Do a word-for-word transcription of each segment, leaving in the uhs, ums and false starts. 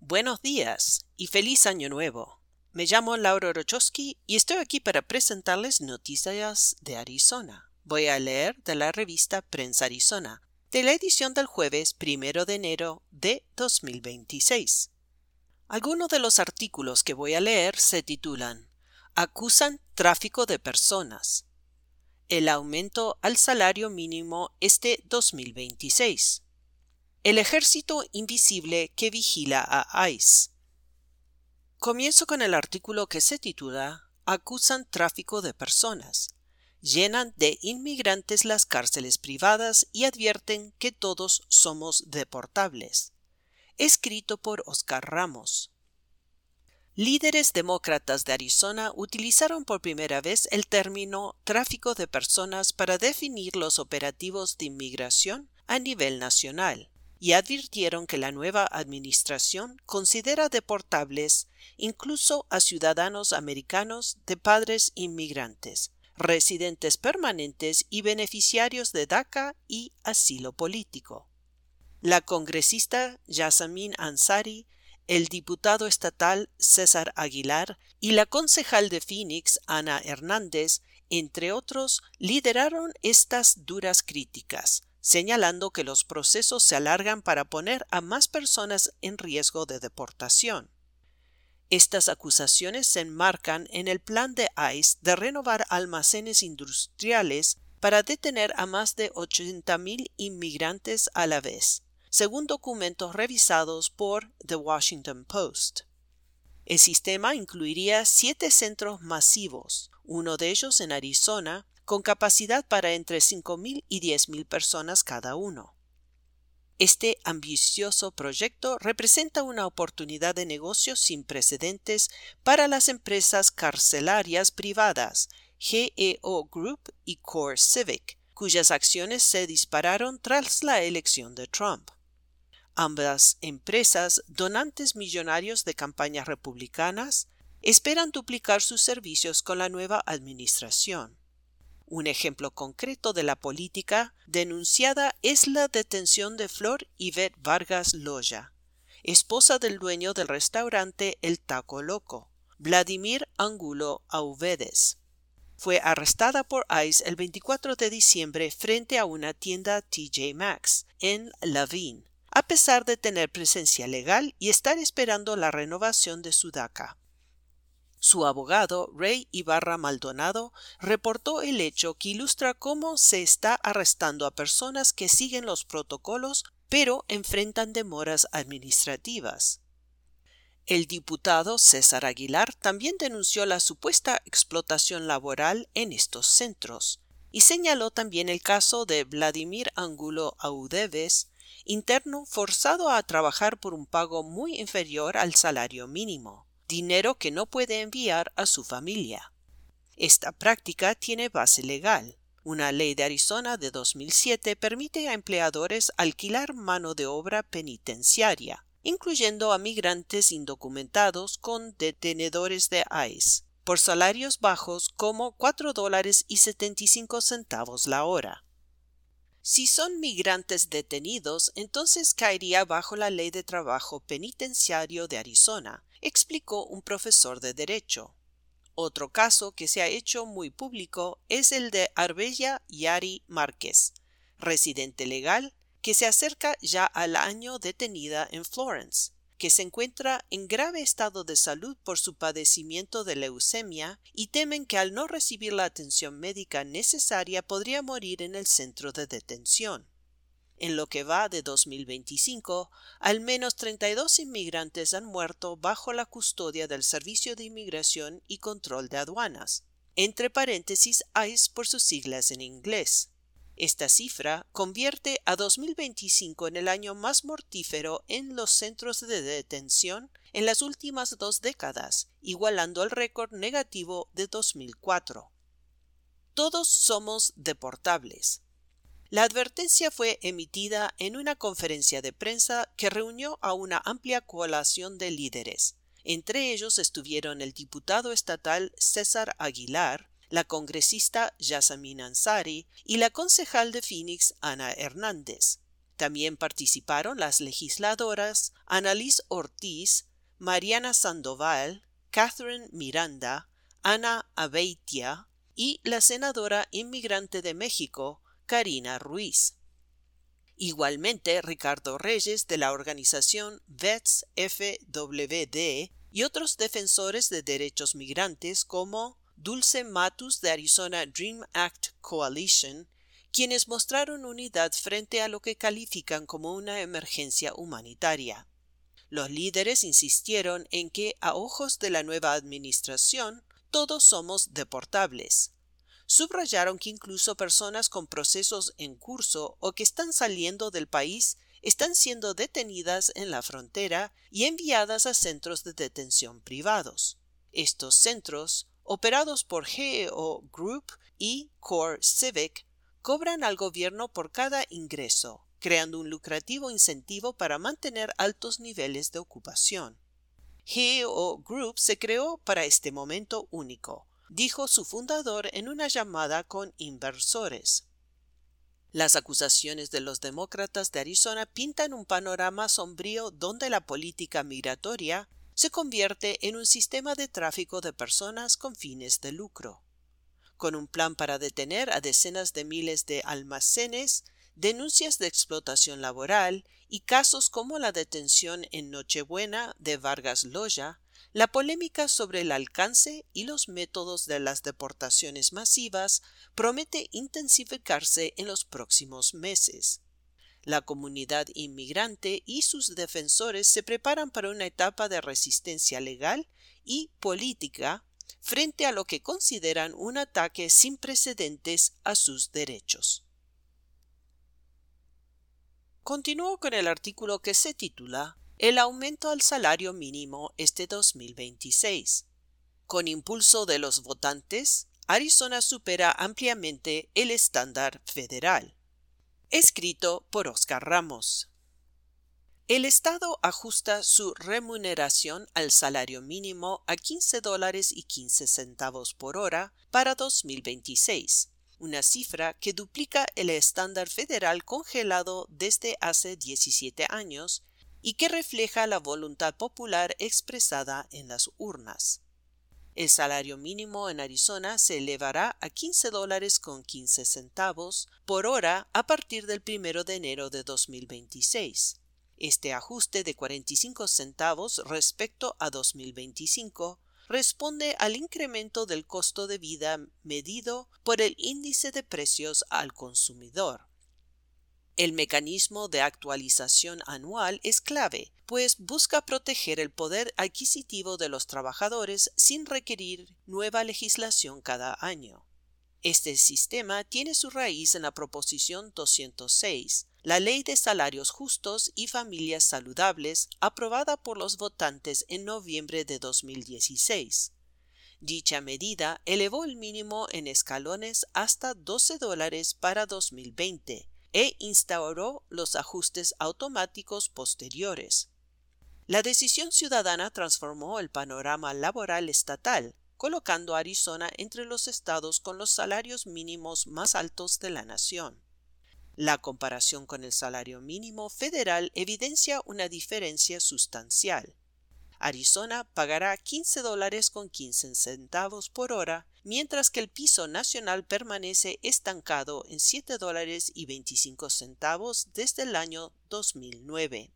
Buenos días y feliz año nuevo. Me llamo Laura Rochowski y estoy aquí para presentarles noticias de Arizona. Voy a leer de la revista Prensa Arizona, de la edición del jueves primero de enero de dos mil veintiséis. Algunos de los artículos que voy a leer se titulan Acusan tráfico de personas. El aumento al salario mínimo este dos mil veintiséis. El ejército invisible que vigila a ICE. Comienzo con el artículo que se titula Acusan tráfico de personas. Llenan de inmigrantes las cárceles privadas y advierten que todos somos deportables. Escrito por Oscar Ramos. Líderes demócratas de Arizona utilizaron por primera vez el término tráfico de personas para definir los operativos de inmigración a nivel nacional, y advirtieron que la nueva administración considera deportables incluso a ciudadanos americanos de padres inmigrantes, residentes permanentes y beneficiarios de DACA y asilo político. La congresista Yasamin Ansari, el diputado estatal César Aguilar y la concejal de Phoenix, Ana Hernández, entre otros, lideraron estas duras críticas, señalando que los procesos se alargan para poner a más personas en riesgo de deportación. Estas acusaciones se enmarcan en el plan de ICE de renovar almacenes industriales para detener a más de ochenta mil inmigrantes a la vez, según documentos revisados por The Washington Post. El sistema incluiría siete centros masivos, uno de ellos en Arizona, con capacidad para entre cinco mil y diez mil personas cada uno. Este ambicioso proyecto representa una oportunidad de negocio sin precedentes para las empresas carcelarias privadas G E O Group y Core Civic, cuyas acciones se dispararon tras la elección de Trump. Ambas empresas, donantes millonarios de campañas republicanas, esperan duplicar sus servicios con la nueva administración. Un ejemplo concreto de la política denunciada es la detención de Flor Ivette Vargas Loya, esposa del dueño del restaurante El Taco Loco, Vladimir Angulo Auvedes. Fue arrestada por ICE el veinticuatro de diciembre frente a una tienda T J Maxx en Laveen, a pesar de tener presencia legal y estar esperando la renovación de su DACA. Su abogado, Ray Ibarra Maldonado, reportó el hecho que ilustra cómo se está arrestando a personas que siguen los protocolos pero enfrentan demoras administrativas. El diputado César Aguilar también denunció la supuesta explotación laboral en estos centros y señaló también el caso de Vladimir Angulo Auvedes, interno forzado a trabajar por un pago muy inferior al salario mínimo, dinero que no puede enviar a su familia. Esta práctica tiene base legal. Una ley de Arizona de dos mil siete permite a empleadores alquilar mano de obra penitenciaria, incluyendo a migrantes indocumentados con detenedores de ICE, por salarios bajos como cuatro dólares y setenta y cinco centavos la hora. Si son migrantes detenidos, entonces caería bajo la Ley de Trabajo Penitenciario de Arizona, explicó un profesor de Derecho. Otro caso que se ha hecho muy público es el de Arbella Yari Márquez, residente legal, que se acerca ya al año detenida en Florence, que se encuentra en grave estado de salud por su padecimiento de leucemia y temen que al no recibir la atención médica necesaria podría morir en el centro de detención. En lo que va de dos mil veinticinco, al menos treinta y dos inmigrantes han muerto bajo la custodia del Servicio de Inmigración y Control de Aduanas, entre paréntesis ICE por sus siglas en inglés. Esta cifra convierte a dos mil veinticinco en el año más mortífero en los centros de detención en las últimas dos décadas, igualando el récord negativo de dos mil cuatro. Todos somos deportables. La advertencia fue emitida en una conferencia de prensa que reunió a una amplia coalición de líderes. Entre ellos estuvieron el diputado estatal César Aguilar, la congresista Yasamin Ansari y la concejal de Phoenix Ana Hernández. También participaron las legisladoras Annalise Ortiz, Mariana Sandoval, Catherine Miranda, Ana Abeitia y la senadora inmigrante de México, Karina Ruiz. Igualmente, Ricardo Reyes de la organización Vets F W D y otros defensores de derechos migrantes como Dulce Matus de Arizona Dream Act Coalition, quienes mostraron unidad frente a lo que califican como una emergencia humanitaria. Los líderes insistieron en que, a ojos de la nueva administración, todos somos deportables. Subrayaron que incluso personas con procesos en curso o que están saliendo del país están siendo detenidas en la frontera y enviadas a centros de detención privados. Estos centros, operados por G E O Group y Core Civic, cobran al gobierno por cada ingreso, creando un lucrativo incentivo para mantener altos niveles de ocupación. G E O Group se creó para este momento único, dijo su fundador en una llamada con inversores. Las acusaciones de los demócratas de Arizona pintan un panorama sombrío donde la política migratoria se convierte en un sistema de tráfico de personas con fines de lucro. Con un plan para detener a decenas de miles de almacenes, denuncias de explotación laboral y casos como la detención en Nochebuena de Vargas Llosa, la polémica sobre el alcance y los métodos de las deportaciones masivas promete intensificarse en los próximos meses. La comunidad inmigrante y sus defensores se preparan para una etapa de resistencia legal y política frente a lo que consideran un ataque sin precedentes a sus derechos. Continúo con el artículo que se titula El aumento al salario mínimo este dos mil veintiséis. Con impulso de los votantes, Arizona supera ampliamente el estándar federal. Escrito por Oscar Ramos. El Estado ajusta su remuneración al salario mínimo a quince dólares y quince centavos por hora para dos mil veintiséis, una cifra que duplica el estándar federal congelado desde hace diecisiete años y que refleja la voluntad popular expresada en las urnas. El salario mínimo en Arizona se elevará a quince dólares con quince centavos por hora a partir del primero de enero de dos mil veintiséis. Este ajuste de cuarenta y cinco centavos respecto a dos mil veinticinco responde al incremento del costo de vida medido por el índice de precios al consumidor. El mecanismo de actualización anual es clave, pues busca proteger el poder adquisitivo de los trabajadores sin requerir nueva legislación cada año. Este sistema tiene su raíz en la Proposición doscientos seis, la Ley de Salarios Justos y Familias Saludables, aprobada por los votantes en noviembre de dos mil dieciséis. Dicha medida elevó el mínimo en escalones hasta doce dólares para dos mil veinte e instauró los ajustes automáticos posteriores. La decisión ciudadana transformó el panorama laboral estatal, colocando a Arizona entre los estados con los salarios mínimos más altos de la nación. La comparación con el salario mínimo federal evidencia una diferencia sustancial. Arizona pagará quince dólares con quince centavos por hora, mientras que el piso nacional permanece estancado en siete dólares y veinticinco centavos desde el año dos mil nueve.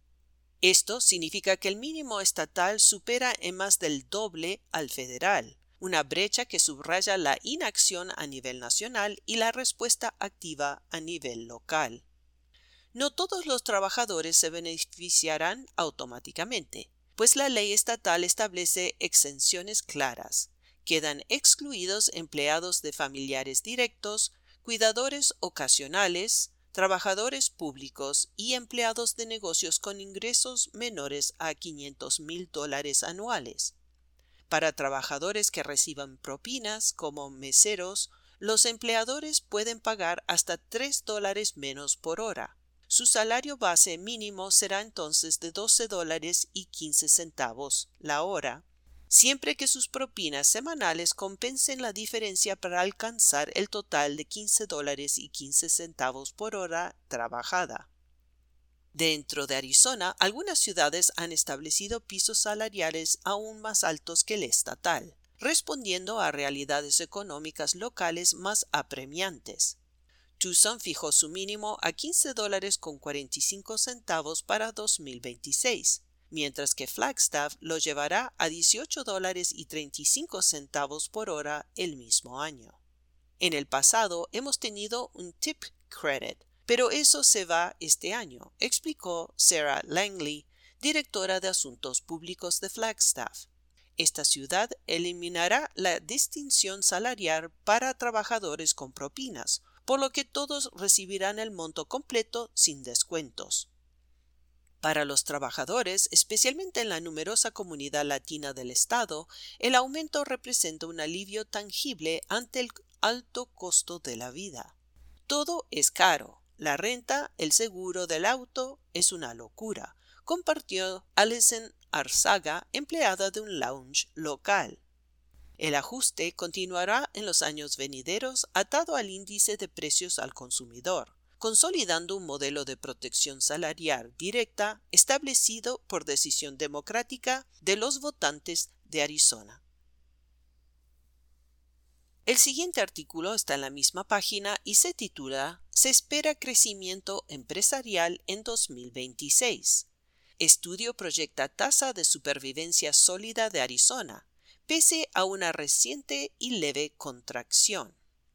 Esto significa que el mínimo estatal supera en más del doble al federal, una brecha que subraya la inacción a nivel nacional y la respuesta activa a nivel local. No todos los trabajadores se beneficiarán automáticamente, pues la ley estatal establece exenciones claras. Quedan excluidos empleados de familiares directos, cuidadores ocasionales, trabajadores públicos y empleados de negocios con ingresos menores a quinientos mil dólares anuales. Para trabajadores que reciban propinas como meseros, los empleadores pueden pagar hasta tres dólares menos por hora. Su salario base mínimo será entonces de doce dólares y quince centavos la hora, siempre que sus propinas semanales compensen la diferencia para alcanzar el total de quince dólares y quince centavos por hora trabajada. Dentro de Arizona, algunas ciudades han establecido pisos salariales aún más altos que el estatal, respondiendo a realidades económicas locales más apremiantes. Tucson fijó su mínimo a quince dólares con cuarenta y cinco centavos para dos mil veintiséis, mientras que Flagstaff lo llevará a dieciocho dólares y treinta y cinco centavos por hora el mismo año. En el pasado hemos tenido un tip credit, pero eso se va este año, explicó Sarah Langley, directora de Asuntos Públicos de Flagstaff. Esta ciudad eliminará la distinción salarial para trabajadores con propinas, por lo que todos recibirán el monto completo sin descuentos. Para los trabajadores, especialmente en la numerosa comunidad latina del estado, el aumento representa un alivio tangible ante el alto costo de la vida. Todo es caro. La renta, el seguro del auto, es una locura, compartió Alison Arzaga, empleada de un lounge local. El ajuste continuará en los años venideros atado al índice de precios al consumidor, consolidando un modelo de protección salarial directa establecido por decisión democrática de los votantes de Arizona. El siguiente artículo está en la misma página y se titula "Se espera crecimiento empresarial en dos mil veintiséis. Estudio proyecta tasa de supervivencia sólida de Arizona, pese a una reciente y leve contracción".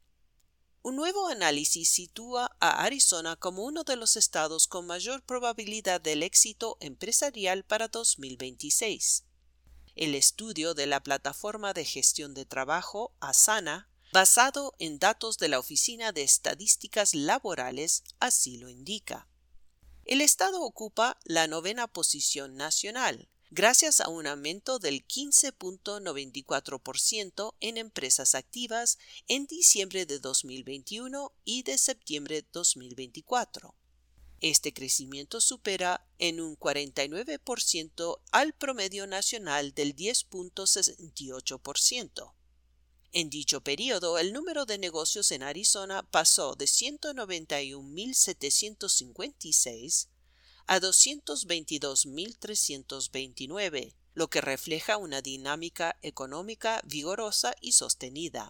Un nuevo análisis sitúa a Arizona como uno de los estados con mayor probabilidad del éxito empresarial para dos mil veintiséis. El estudio de la plataforma de gestión de trabajo Asana, basado en datos de la Oficina de Estadísticas Laborales, así lo indica. El estado ocupa la novena posición nacional, gracias a un aumento del quince punto noventa y cuatro por ciento en empresas activas en diciembre de dos mil veintiuno y de septiembre de dos mil veinticuatro. Este crecimiento supera en un cuarenta y nueve por ciento al promedio nacional del diez punto sesenta y ocho por ciento. En dicho periodo, el número de negocios en Arizona pasó de ciento noventa y un mil setecientos cincuenta y seis a doscientos veintidós mil trescientos veintinueve, lo que refleja una dinámica económica vigorosa y sostenida.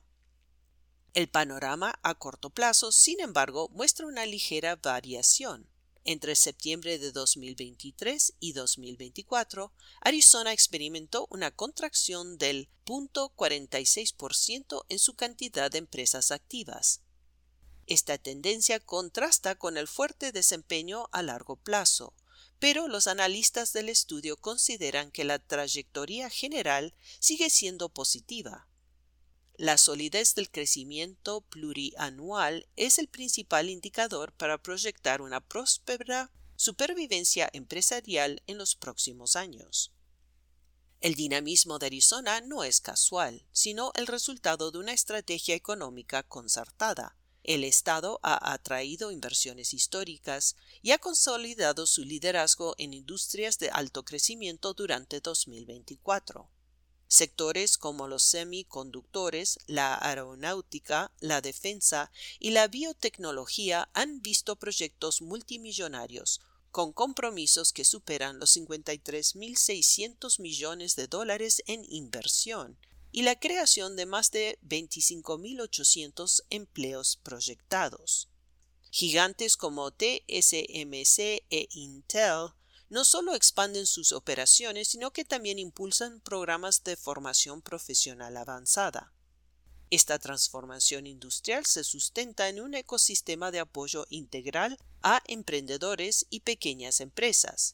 El panorama a corto plazo, sin embargo, muestra una ligera variación. Entre septiembre de dos mil veintitrés y dos mil veinticuatro, Arizona experimentó una contracción del cero punto cuarenta y seis por ciento en su cantidad de empresas activas. Esta tendencia contrasta con el fuerte desempeño a largo plazo, pero los analistas del estudio consideran que la trayectoria general sigue siendo positiva. La solidez del crecimiento plurianual es el principal indicador para proyectar una próspera supervivencia empresarial en los próximos años. El dinamismo de Arizona no es casual, sino el resultado de una estrategia económica concertada. El estado ha atraído inversiones históricas y ha consolidado su liderazgo en industrias de alto crecimiento durante dos mil veinticuatro. Sectores como los semiconductores, la aeronáutica, la defensa y la biotecnología han visto proyectos multimillonarios, con compromisos que superan los cincuenta y tres mil seiscientos millones de dólares en inversión y la creación de más de veinticinco mil ochocientos empleos proyectados. Gigantes como T S M C e Intel no solo expanden sus operaciones, sino que también impulsan programas de formación profesional avanzada. Esta transformación industrial se sustenta en un ecosistema de apoyo integral a emprendedores y pequeñas empresas.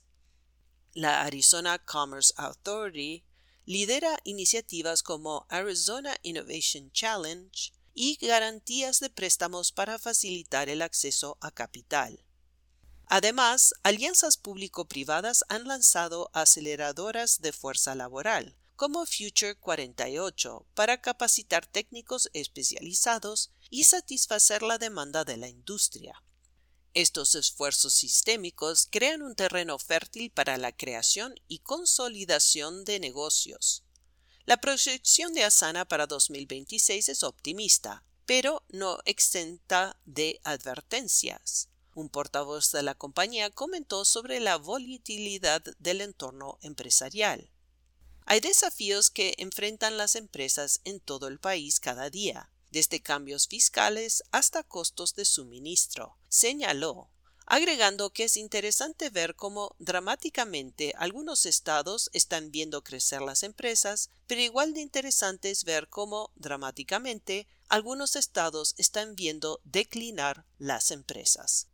La Arizona Commerce Authority lidera iniciativas como Arizona Innovation Challenge y garantías de préstamos para facilitar el acceso a capital. Además, alianzas público-privadas han lanzado aceleradoras de fuerza laboral, como Future cuarenta y ocho, para capacitar técnicos especializados y satisfacer la demanda de la industria. Estos esfuerzos sistémicos crean un terreno fértil para la creación y consolidación de negocios. La proyección de Asana para dos mil veintiséis es optimista, pero no exenta de advertencias. Un portavoz de la compañía comentó sobre la volatilidad del entorno empresarial. Hay desafíos que enfrentan las empresas en todo el país cada día, desde cambios fiscales hasta costos de suministro, señaló, agregando que es interesante ver cómo dramáticamente algunos estados están viendo crecer las empresas, pero igual de interesante es ver cómo dramáticamente algunos estados están viendo declinar las empresas.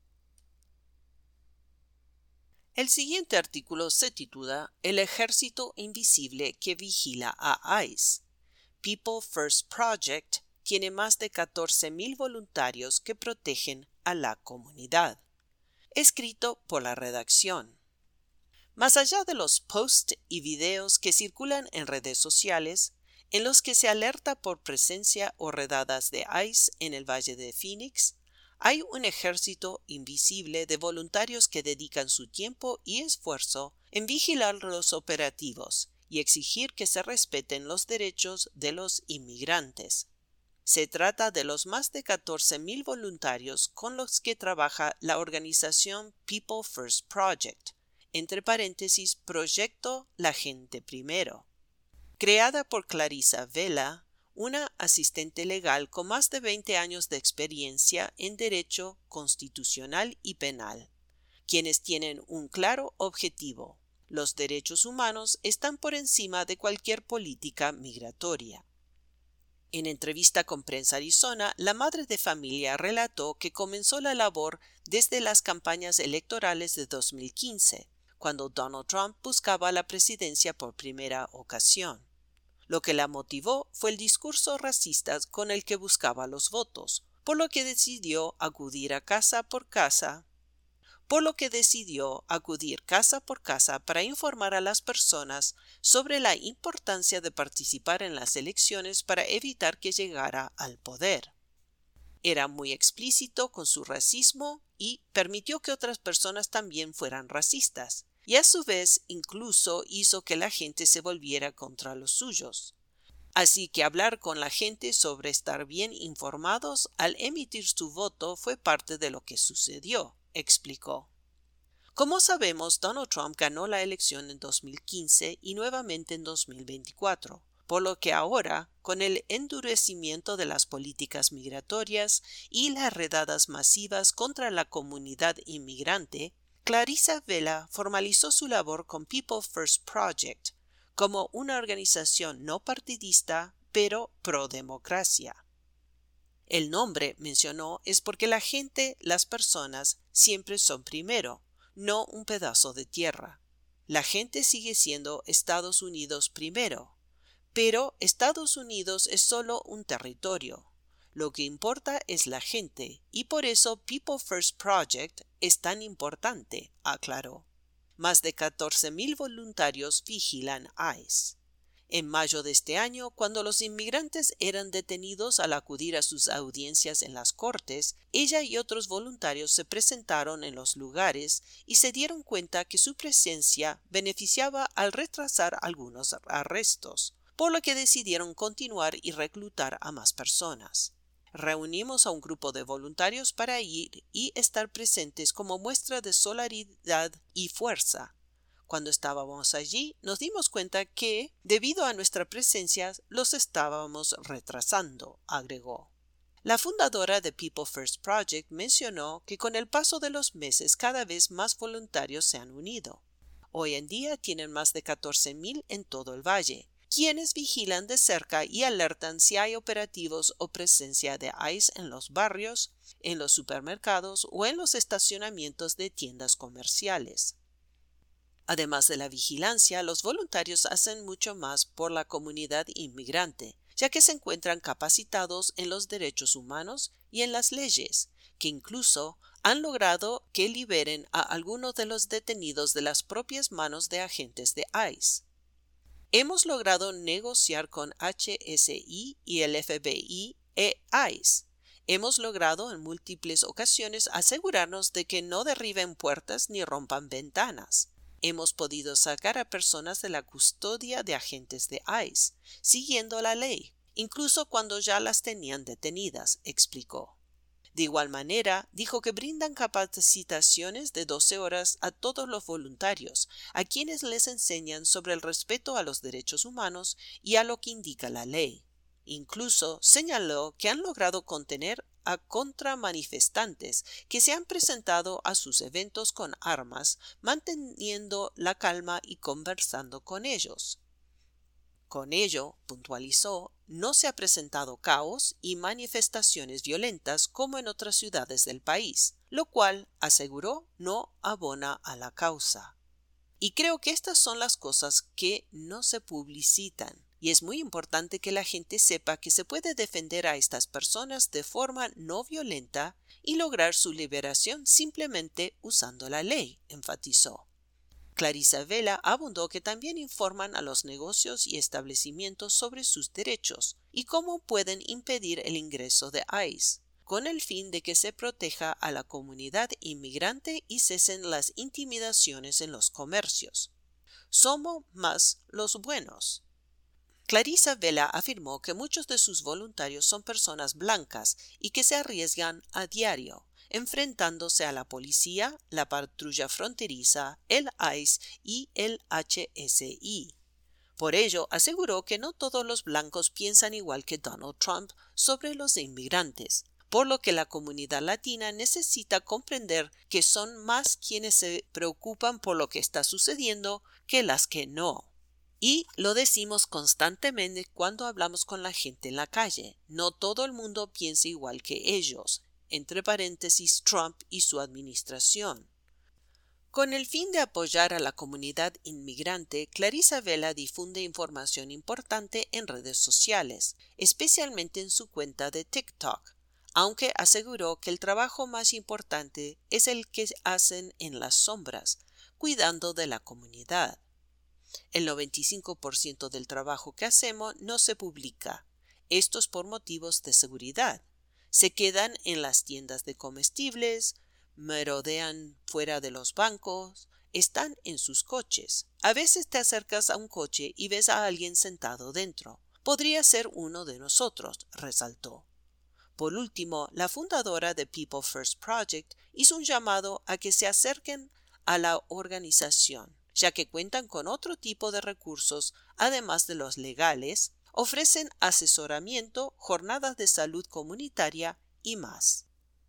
El siguiente artículo se titula El ejército invisible que vigila a ICE. People First Project tiene más de catorce mil voluntarios que protegen a la comunidad. Escrito por la redacción. Más allá de los posts y videos que circulan en redes sociales, en los que se alerta por presencia o redadas de ICE en el Valle de Phoenix, hay un ejército invisible de voluntarios que dedican su tiempo y esfuerzo en vigilar los operativos y exigir que se respeten los derechos de los inmigrantes. Se trata de los más de catorce mil voluntarios con los que trabaja la organización People First Project, entre paréntesis Proyecto La Gente Primero. Creada por Clarissa Vela, una asistente legal con más de veinte años de experiencia en derecho constitucional y penal, quienes tienen un claro objetivo: los derechos humanos están por encima de cualquier política migratoria. En entrevista con Prensa Arizona, la madre de familia relató que comenzó la labor desde las campañas electorales de dos mil quince, cuando Donald Trump buscaba la presidencia por primera ocasión. Lo que la motivó fue el discurso racista con el que buscaba los votos, por lo que decidió acudir a casa por casa, por lo que decidió acudir casa por casa para informar a las personas sobre la importancia de participar en las elecciones para evitar que llegara al poder. Era muy explícito con su racismo y permitió que otras personas también fueran racistas, y a su vez incluso hizo que la gente se volviera contra los suyos. Así que hablar con la gente sobre estar bien informados al emitir su voto fue parte de lo que sucedió, explicó. Como sabemos, Donald Trump ganó la elección en dos mil quince y nuevamente en dos mil veinticuatro, por lo que ahora, con el endurecimiento de las políticas migratorias y las redadas masivas contra la comunidad inmigrante, Clarissa Vela formalizó su labor con People First Project como una organización no partidista, pero pro-democracia. El nombre, mencionó, es porque la gente, las personas, siempre son primero, no un pedazo de tierra. La gente sigue siendo Estados Unidos primero, pero Estados Unidos es solo un territorio. Lo que importa es la gente, y por eso People First Project es tan importante, aclaró. Más de catorce mil voluntarios vigilan ICE. En mayo de este año, cuando los inmigrantes eran detenidos al acudir a sus audiencias en las cortes, ella y otros voluntarios se presentaron en los lugares y se dieron cuenta que su presencia beneficiaba al retrasar algunos arrestos, por lo que decidieron continuar y reclutar a más personas. Reunimos a un grupo de voluntarios para ir y estar presentes como muestra de solidaridad y fuerza. Cuando estábamos allí, nos dimos cuenta que, debido a nuestra presencia, los estábamos retrasando, agregó. La fundadora de People First Project mencionó que con el paso de los meses cada vez más voluntarios se han unido. Hoy en día tienen más de catorce mil en todo el valle, quienes vigilan de cerca y alertan si hay operativos o presencia de ICE en los barrios, en los supermercados o en los estacionamientos de tiendas comerciales. Además de la vigilancia, los voluntarios hacen mucho más por la comunidad inmigrante, ya que se encuentran capacitados en los derechos humanos y en las leyes, que incluso han logrado que liberen a algunos de los detenidos de las propias manos de agentes de ICE. Hemos logrado negociar con H S I y el F B I e ICE. Hemos logrado en múltiples ocasiones asegurarnos de que no derriben puertas ni rompan ventanas. Hemos podido sacar a personas de la custodia de agentes de ICE, siguiendo la ley, incluso cuando ya las tenían detenidas, explicó. De igual manera, dijo que brindan capacitaciones de doce horas a todos los voluntarios, a quienes les enseñan sobre el respeto a los derechos humanos y a lo que indica la ley. Incluso señaló que han logrado contener a contramanifestantes que se han presentado a sus eventos con armas, manteniendo la calma y conversando con ellos. Con ello, puntualizó, no se ha presentado caos y manifestaciones violentas como en otras ciudades del país, lo cual, aseguró, no abona a la causa. Y creo que estas son las cosas que no se publicitan, y es muy importante que la gente sepa que se puede defender a estas personas de forma no violenta y lograr su liberación simplemente usando la ley, enfatizó. Clarissa Vela abundó que también informan a los negocios y establecimientos sobre sus derechos y cómo pueden impedir el ingreso de ICE, con el fin de que se proteja a la comunidad inmigrante y cesen las intimidaciones en los comercios. Somos más los buenos. Clarissa Vela afirmó que muchos de sus voluntarios son personas blancas y que se arriesgan a diario, enfrentándose a la policía, la patrulla fronteriza, el ICE y el H S I. Por ello, aseguró que no todos los blancos piensan igual que Donald Trump sobre los inmigrantes, por lo que la comunidad latina necesita comprender que son más quienes se preocupan por lo que está sucediendo que las que no. Y lo decimos constantemente cuando hablamos con la gente en la calle. No todo el mundo piensa igual que ellos, entre paréntesis Trump y su administración. Con el fin de apoyar a la comunidad inmigrante, Clarissa Vela difunde información importante en redes sociales, especialmente en su cuenta de TikTok, aunque aseguró que el trabajo más importante es el que hacen en las sombras, cuidando de la comunidad. El noventa y cinco por ciento del trabajo que hacemos no se publica. Esto es por motivos de seguridad. Se quedan en las tiendas de comestibles, merodean fuera de los bancos, están en sus coches. A veces te acercas a un coche y ves a alguien sentado dentro. Podría ser uno de nosotros, resaltó. Por último, la fundadora de People First Project hizo un llamado a que se acerquen a la organización, ya que cuentan con otro tipo de recursos, además de los legales, ofrecen asesoramiento, jornadas de salud comunitaria y más.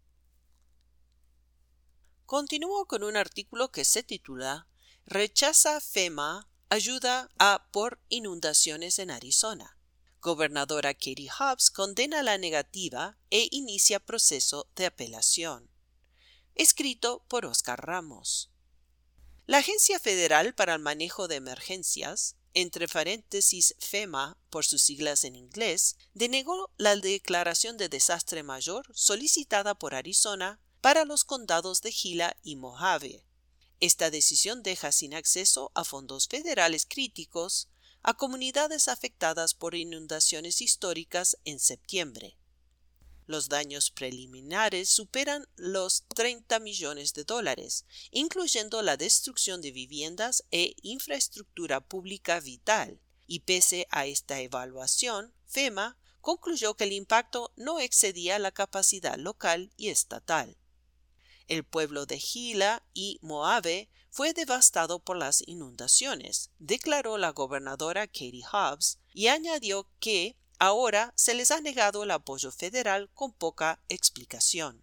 Continúo con un artículo que se titula Rechaza FEMA ayuda a por inundaciones en Arizona. Gobernadora Katie Hobbs condena la negativa e inicia proceso de apelación. Escrito por Oscar Ramos. La Agencia Federal para el Manejo de Emergencias, entre paréntesis FEMA por sus siglas en inglés, denegó la declaración de desastre mayor solicitada por Arizona para los condados de Gila y Mojave. Esta decisión deja sin acceso a fondos federales críticos a comunidades afectadas por inundaciones históricas en septiembre. Los daños preliminares superan los treinta millones de dólares, incluyendo la destrucción de viviendas e infraestructura pública vital, y pese a esta evaluación, FEMA concluyó que el impacto no excedía la capacidad local y estatal. El pueblo de Gila y Mojave fue devastado por las inundaciones, declaró la gobernadora Katie Hobbs, y añadió que ahora se les ha negado el apoyo federal con poca explicación.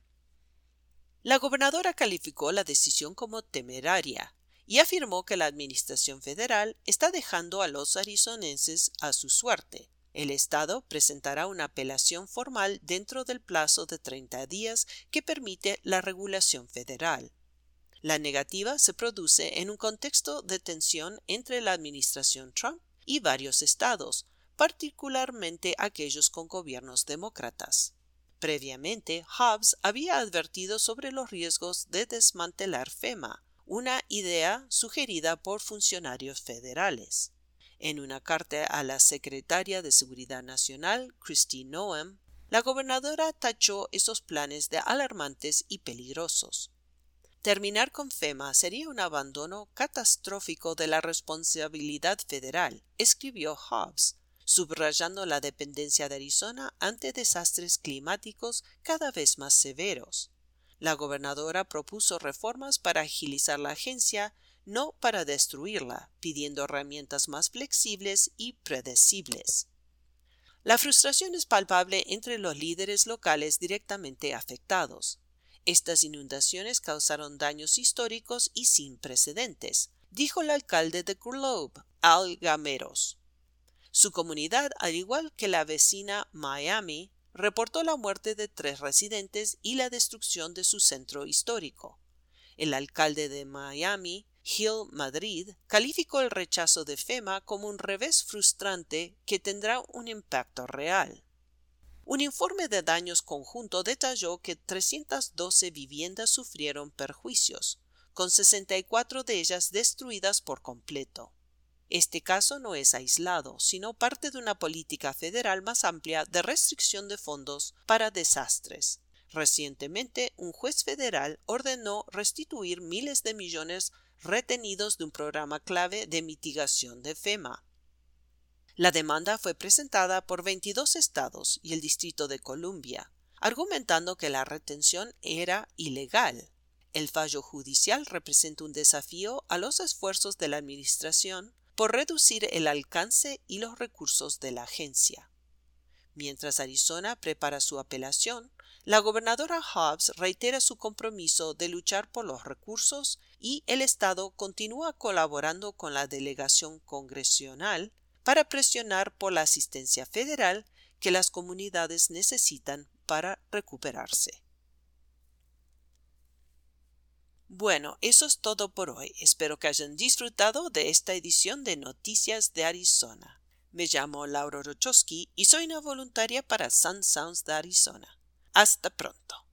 La gobernadora calificó la decisión como temeraria y afirmó que la administración federal está dejando a los arizonenses a su suerte. El Estado presentará una apelación formal dentro del plazo de treinta días que permite la regulación federal. La negativa se produce en un contexto de tensión entre la administración Trump y varios estados, particularmente aquellos con gobiernos demócratas. Previamente, Hobbs había advertido sobre los riesgos de desmantelar FEMA, una idea sugerida por funcionarios federales. En una carta a la secretaria de Seguridad Nacional, Kristi Noem, la gobernadora tachó esos planes de alarmantes y peligrosos. Terminar con FEMA sería un abandono catastrófico de la responsabilidad federal, escribió Hobbs. subrayando la dependencia de Arizona ante desastres climáticos cada vez más severos. La gobernadora propuso reformas para agilizar la agencia, no para destruirla, pidiendo herramientas más flexibles y predecibles. La frustración es palpable entre los líderes locales directamente afectados. Estas inundaciones causaron daños históricos y sin precedentes, dijo el alcalde de Globe, Al Gameros. Su comunidad, al igual que la vecina Miami, reportó la muerte de tres residentes y la destrucción de su centro histórico. El alcalde de Miami, Gil Madrid, calificó el rechazo de FEMA como un revés frustrante que tendrá un impacto real. Un informe de daños conjunto detalló que trescientas doce viviendas sufrieron perjuicios, con sesenta y cuatro de ellas destruidas por completo. Este caso no es aislado, sino parte de una política federal más amplia de restricción de fondos para desastres. Recientemente, un juez federal ordenó restituir miles de millones retenidos de un programa clave de mitigación de FEMA. La demanda fue presentada por veintidós estados y el Distrito de Columbia, argumentando que la retención era ilegal. El fallo judicial representa un desafío a los esfuerzos de la administración por reducir el alcance y los recursos de la agencia. Mientras Arizona prepara su apelación, la gobernadora Hobbs reitera su compromiso de luchar por los recursos y el estado continúa colaborando con la delegación congresional para presionar por la asistencia federal que las comunidades necesitan para recuperarse. Bueno, eso es todo por hoy. Espero que hayan disfrutado de esta edición de Noticias de Arizona. Me llamo Laura Rochowski y soy una voluntaria para Sun Sounds de Arizona. Hasta pronto.